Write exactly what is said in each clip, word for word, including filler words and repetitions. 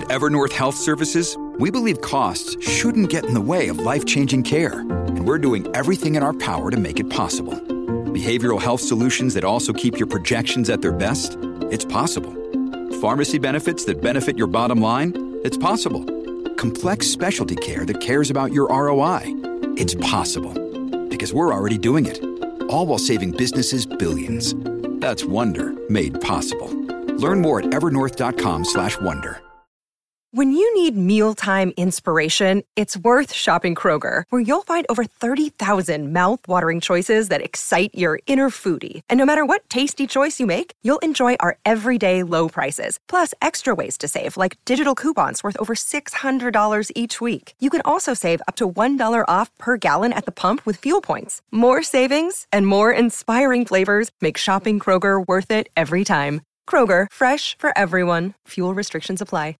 Evernorth Health Services, we believe costs shouldn't get in the way of life-changing care, and we're doing everything in our power to make it possible. Behavioral health solutions that also keep your projections at their best? It's possible. Pharmacy benefits that benefit your bottom line? It's possible. Complex specialty care that cares about your R O I? It's possible. Because we're already doing it. All while saving businesses billions. That's Wonder made possible. Learn more at evernorth.com slash wonder. When you need mealtime inspiration, it's worth shopping Kroger, where you'll find over thirty thousand mouth-watering choices that excite your inner foodie. And no matter what tasty choice you make, you'll enjoy our everyday low prices, plus extra ways to save, like digital coupons worth over six hundred dollars each week. You can also save up to one dollar off per gallon at the pump with fuel points. More savings and more inspiring flavors make shopping Kroger worth it every time. Kroger, fresh for everyone. Fuel restrictions apply.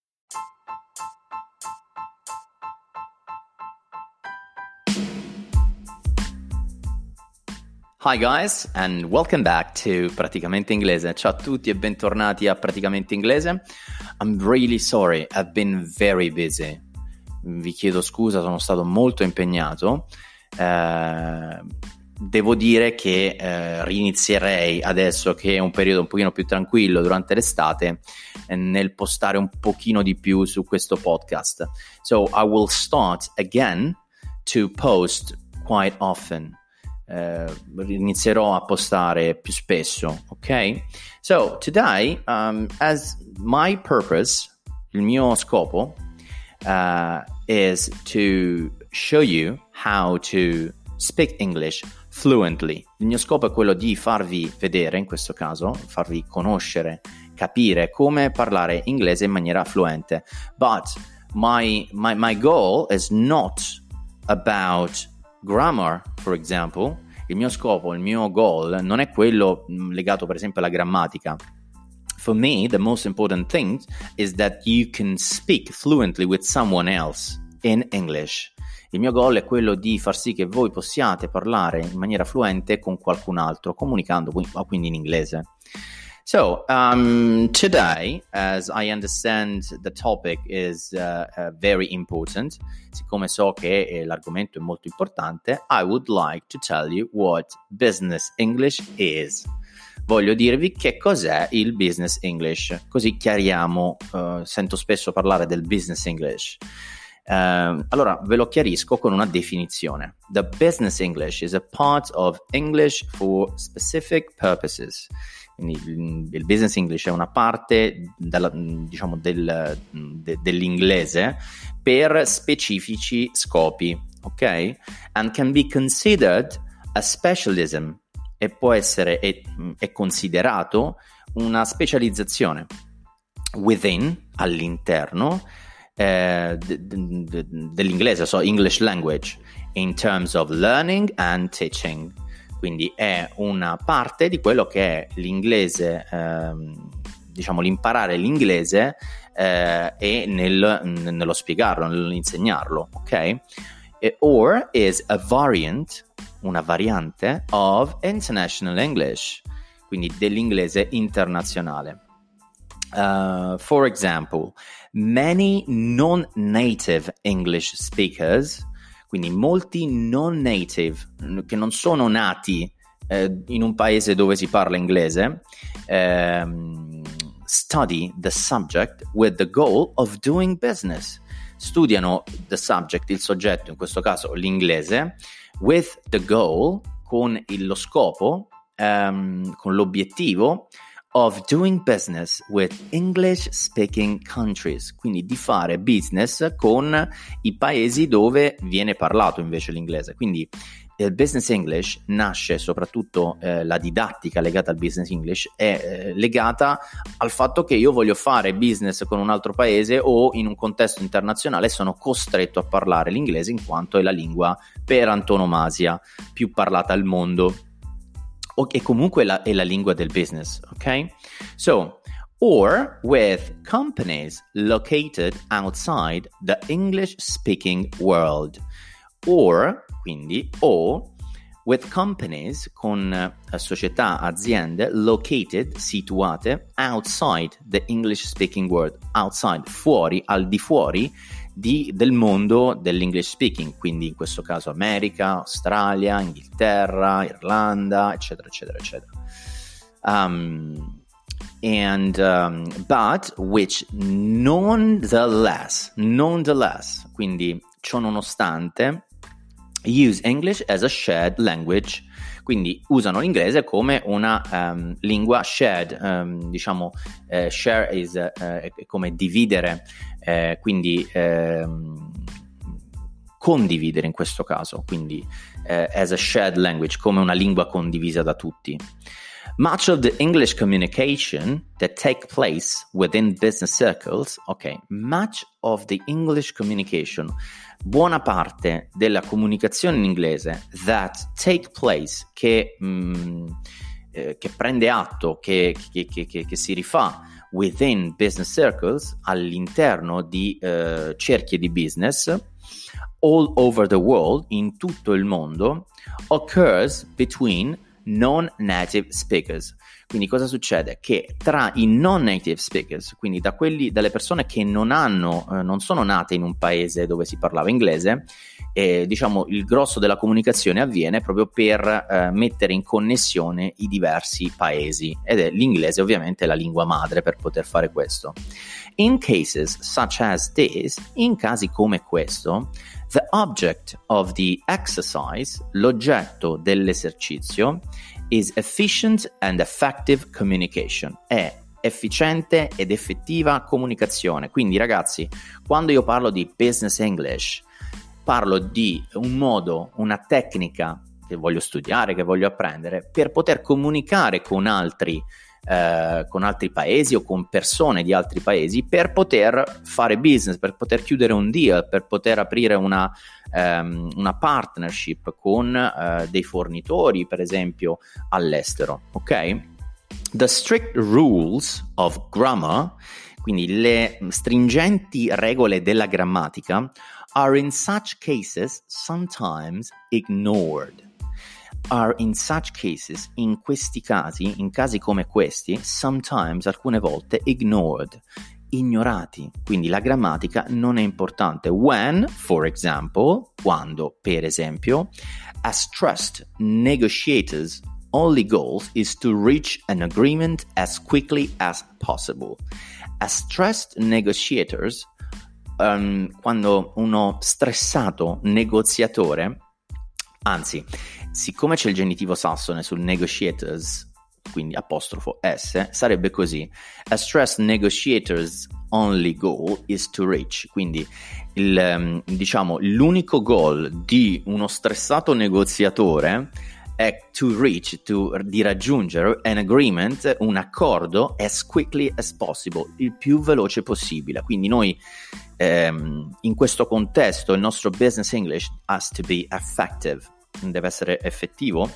Hi guys, and welcome back to Praticamente Inglese. Ciao a tutti e bentornati a Praticamente Inglese. I'm really sorry, I've been very busy. Vi chiedo scusa, sono stato molto impegnato. Eh, devo dire che eh, rinizierei adesso che è un periodo un pochino più tranquillo durante l'estate eh, nel postare un pochino di più su questo podcast. So I will start again to post quite often. Uh, inizierò a postare più spesso, ok? So today, um, as my purpose, il mio scopo uh, is to show you how to speak English fluently. Il mio scopo è quello di farvi vedere, in questo caso, farvi conoscere, capire come parlare inglese in maniera fluente. But my my my goal is not about grammar, for example. Il mio scopo, il mio goal non è quello legato per esempio alla grammatica. For me, the most important thing is that you can speak fluently with someone else in English. Il mio goal è quello di far sì che voi possiate parlare in maniera fluente con qualcun altro, comunicando quindi in inglese. So, um, today, as I understand the topic is uh, uh, very important, siccome so che eh, l'argomento è molto importante, I would like to tell you what business English is. Voglio dirvi che cos'è il business English, così chiariamo, uh, sento spesso parlare del business English. Uh, allora, ve lo chiarisco con una definizione. The business English is a part of English for specific purposes. Quindi il business English è una parte della, diciamo del, de, dell'inglese per specifici scopi, ok? And can be considered a specialism, e può essere è, è considerato una specializzazione within, all'interno eh, de, de, de, dell'inglese, so English language, in terms of learning and teaching. Quindi è una parte di quello che è l'inglese, ehm, diciamo l'imparare l'inglese eh, e nel, nello spiegarlo, nell'insegnarlo, ok? Or is a variant, una variante of international English, quindi dell'inglese internazionale. Uh, for example, many non-native English speakers, quindi molti non native, che non sono nati eh, in un paese dove si parla inglese, ehm, study the subject with the goal of doing business. Studiano the subject, il soggetto, in questo caso l'inglese, with the goal, con il, lo scopo, ehm, con l'obiettivo of doing business with English speaking countries, quindi di fare business con i paesi dove viene parlato invece l'inglese. Quindi il business English nasce, soprattutto eh, la didattica legata al business English è eh, legata al fatto che io voglio fare business con un altro paese o in un contesto internazionale e sono costretto a parlare l'inglese in quanto è la lingua per antonomasia più parlata al mondo. E comunque la, è la lingua del business, ok? So, or with companies located outside the English-speaking world. Or, quindi, o with companies, con uh, società, aziende, located, situate, outside the English speaking world, outside, fuori, al di fuori di, del mondo dell'English speaking, quindi in questo caso America, Australia, Inghilterra, Irlanda, eccetera, eccetera, eccetera. Um, and um, but which nonetheless, nonetheless, quindi ciò nonostante, use English as a shared language, quindi usano l'inglese come una um, lingua shared, um, diciamo uh, share is uh, uh, come dividere, uh, quindi um, condividere in questo caso, quindi uh, as a shared language, come una lingua condivisa da tutti. Much of the English communication that take place within business circles, ok, much of the English communication, buona parte della comunicazione in inglese that take place, che, mh, eh, che prende atto, che, che, che, che, che si rifà within business circles, all'interno di uh, cerchie di business, all over the world, in tutto il mondo, occurs between non-native speakers. Quindi cosa succede? Che tra i non-native speakers, quindi da quelli, dalle persone che non hanno, eh, non sono nate in un paese dove si parlava inglese, eh, diciamo il grosso della comunicazione avviene proprio per eh, mettere in connessione i diversi paesi, ed è l'inglese ovviamente la lingua madre per poter fare questo. In cases such as this, in casi come questo, the object of the exercise, l'oggetto dell'esercizio, is efficient and effective communication. È efficiente ed effettiva comunicazione. Quindi ragazzi, quando io parlo di business English, parlo di un modo, una tecnica che voglio studiare, che voglio apprendere, per poter comunicare con altri Eh, con altri paesi o con persone di altri paesi, per poter fare business, per poter chiudere un deal, per poter aprire una, um, una partnership con uh, dei fornitori, per esempio, all'estero. Ok? The strict rules of grammar, quindi le stringenti regole della grammatica, are in such cases sometimes ignored. Are in such cases, in questi casi, in casi come questi, sometimes, alcune volte, ignored, ignorati. Quindi la grammatica non è importante. When, for example, quando, per esempio, as trust negotiators' only goal is to reach an agreement as quickly as possible. As trust negotiators, um, quando uno stressato negoziatore, anzi, siccome c'è il genitivo sassone sul negotiators, quindi apostrofo S, sarebbe così: a stressed negotiator's only goal is to reach. Quindi il, diciamo l'unico goal di uno stressato negoziatore è to reach, to, di raggiungere an agreement, un accordo, as quickly as possible, il più veloce possibile. Quindi noi ehm, in questo contesto il nostro business English has to be effective, deve essere effettivo,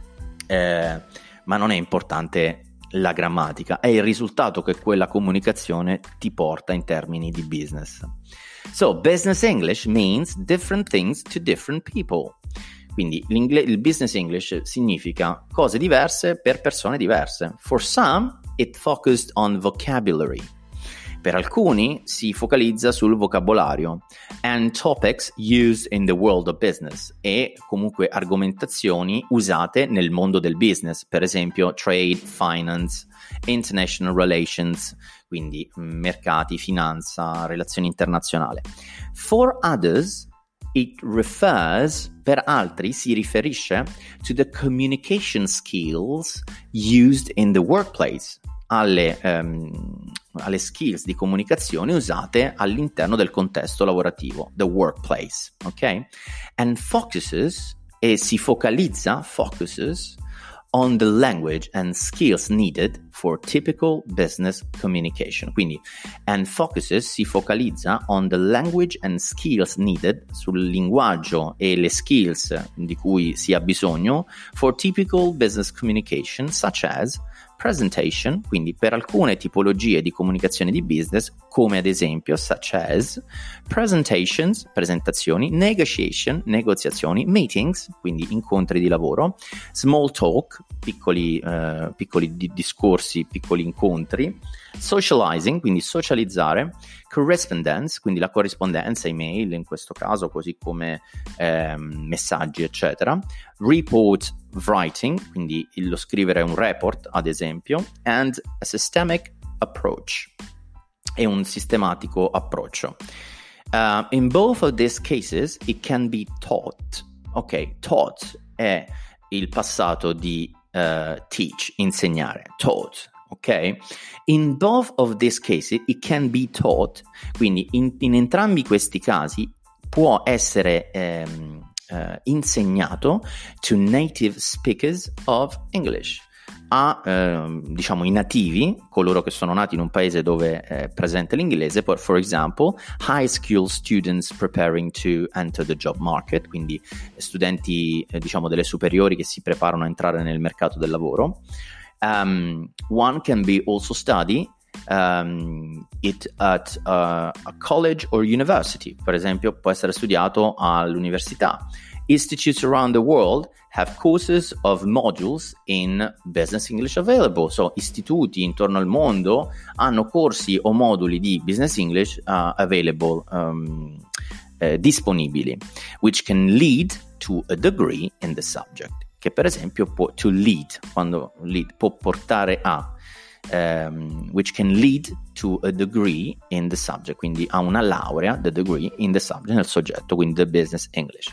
eh, ma non è importante la grammatica, è il risultato che quella comunicazione ti porta in termini di business. So, business English means different things to different people. Quindi il business English significa cose diverse per persone diverse. For some, it focused on vocabulary. Per alcuni si focalizza sul vocabolario, and topics used in the world of business, e comunque argomentazioni usate nel mondo del business, per esempio trade, finance, international relations, quindi mercati, finanza, relazioni internazionali. For others, it refers, per altri si riferisce to the communication skills used in the workplace, alle, um, alle skills di comunicazione usate all'interno del contesto lavorativo, the workplace, ok? And focuses, e si focalizza, focuses, on the language and skills needed for typical business communication. Quindi, and focuses, si focalizza on the language and skills needed, sul linguaggio e le skills di cui si ha bisogno for typical business communication, such as presentation, quindi per alcune tipologie di comunicazione di business, come ad esempio such as presentations, presentazioni, negotiation, negoziazioni, meetings, quindi incontri di lavoro, small talk, piccoli, eh, piccoli di- discorsi, piccoli incontri, socializing, quindi socializzare, correspondence, quindi la corrispondenza, email in questo caso, così come ehm, messaggi eccetera, report writing, quindi lo scrivere un report ad esempio, and a systemic approach, e un sistematico approccio. Uh, in both of these cases it can be taught. Ok, taught è il passato di uh, teach, insegnare, taught. Ok, in both of these cases it can be taught, quindi in, in entrambi questi casi può essere ehm, eh, insegnato to native speakers of English, a ehm, diciamo i nativi, coloro che sono nati in un paese dove è presente l'inglese, for, for example high school students preparing to enter the job market, quindi studenti eh, diciamo delle superiori che si preparano a entrare nel mercato del lavoro. Um, one can be also study um, it at uh, a college or university. Per esempio, può essere studiato all'università. Institutes around the world have courses of modules in business English available. So, istituti intorno al mondo hanno corsi o moduli di business English uh, available, um, eh, disponibili, which can lead to a degree in the subject. Che per esempio può to lead, quando lead può portare a, um, which can lead to a degree in the subject, quindi a una laurea, the degree in the subject, nel soggetto, quindi the business English.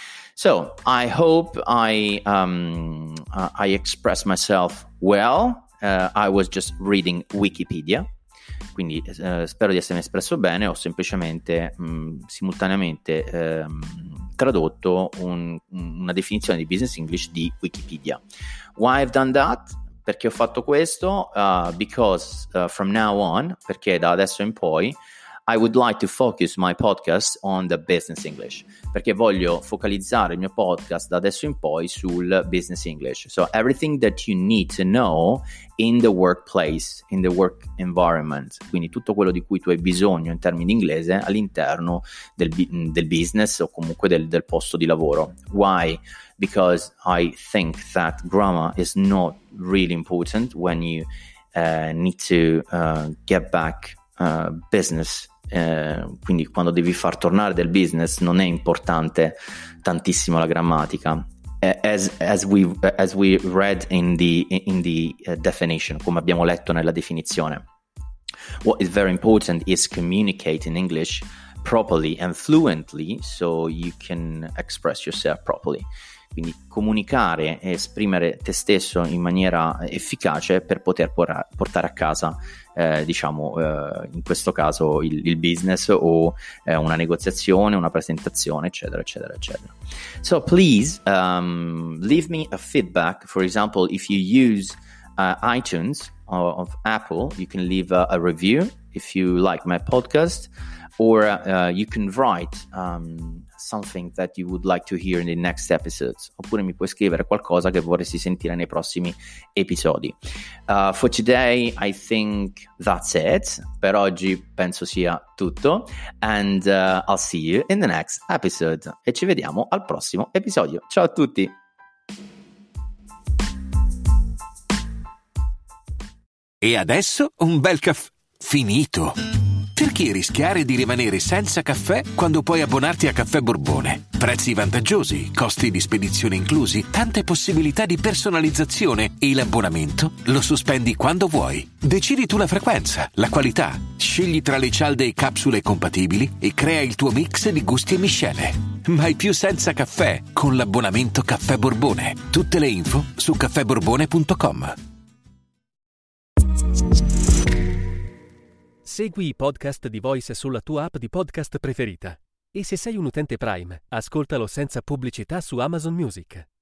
So I hope I um, uh, I expressed myself well. Uh, I was just reading Wikipedia. Quindi eh, spero di essermi espresso bene. Ho semplicemente mh, simultaneamente ehm, tradotto un, una definizione di business English di Wikipedia. Why I've done that? Perché ho fatto questo? Uh, because uh, from now on, perché da adesso in poi I would like to focus my podcast on the business English, perché voglio focalizzare il mio podcast da adesso in poi sul business English. So everything that you need to know in the workplace, in the work environment, quindi tutto quello di cui tu hai bisogno in termini di inglese all'interno del, del business o comunque del, del posto di lavoro. Why? Because I think that grammar is not really important when you uh, need to uh, get back uh, business. Eh, quindi quando devi far tornare del business non è importante tantissimo la grammatica, as, as, we, as we read in the, in the uh, definition, come abbiamo letto nella definizione. What is very important is communicate in English properly and fluently so you can express yourself properly. Quindi comunicare e esprimere te stesso in maniera efficace per poter por- portare a casa, eh, diciamo, eh, in questo caso il, il business o eh, una negoziazione, una presentazione, eccetera, eccetera, eccetera. So please um, leave me a feedback. For example, if you use uh, iTunes or of Apple, you can leave a, a review if you like my podcast, or uh, you can write um, something that you would like to hear in the next episodes, oppure mi puoi scrivere qualcosa che vorresti sentire nei prossimi episodi. Uh, for today I think that's it. Per oggi penso sia tutto, and uh, I'll see you in the next episode, e ci vediamo al prossimo episodio. Ciao a tutti. E adesso un bel caffè finito. Perché rischiare di rimanere senza caffè quando puoi abbonarti a Caffè Borbone? Prezzi vantaggiosi, costi di spedizione inclusi, tante possibilità di personalizzazione e l'abbonamento lo sospendi quando vuoi. Decidi tu la frequenza, la qualità, scegli tra le cialde e capsule compatibili e crea il tuo mix di gusti e miscele. Mai più senza caffè con l'abbonamento Caffè Borbone. Tutte le info su caffè borbone punto com. Segui i podcast di Voice sulla tua app di podcast preferita. E se sei un utente Prime, ascoltalo senza pubblicità su Amazon Music.